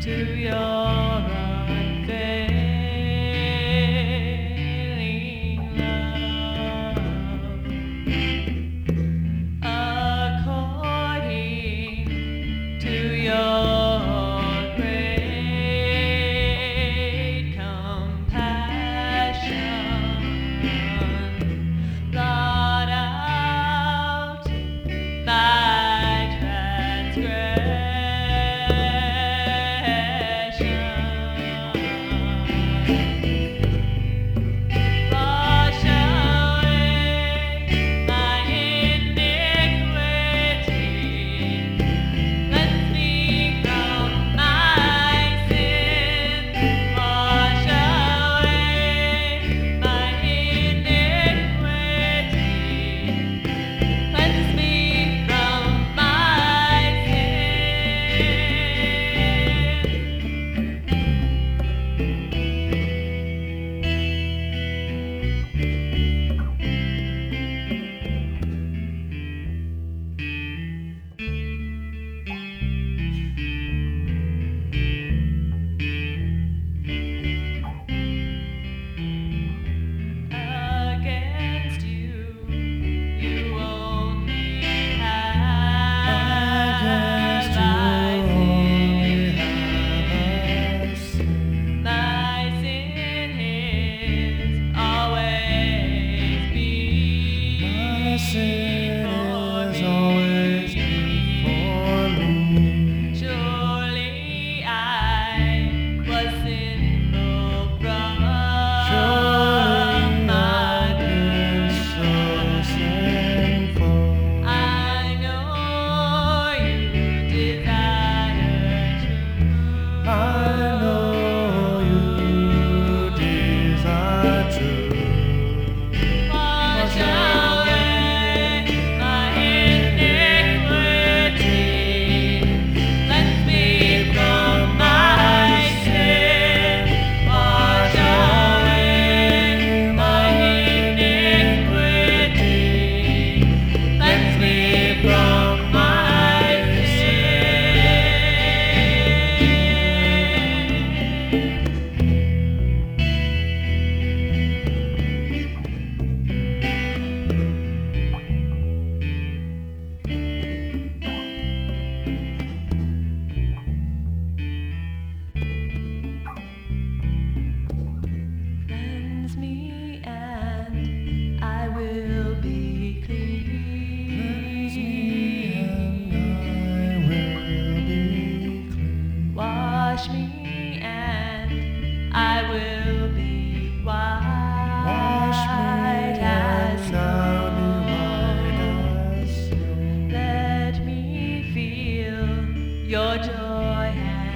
to your unfailing love, according to your great compassion, blot out my transgression. Wash away my iniquity, cleanse me from my sin. Wash away my iniquity, cleanse me from my against you, you only have I sinned. My sin is always before me. Surely I was sinful from my birth. I know you desire truth. Wash away my iniquity, cleanse me from my sin. Wash away my iniquity, cleanse me from my sin. Cleanse me and I will be clean. Wash me and I will be white as snow. Let me feel your joy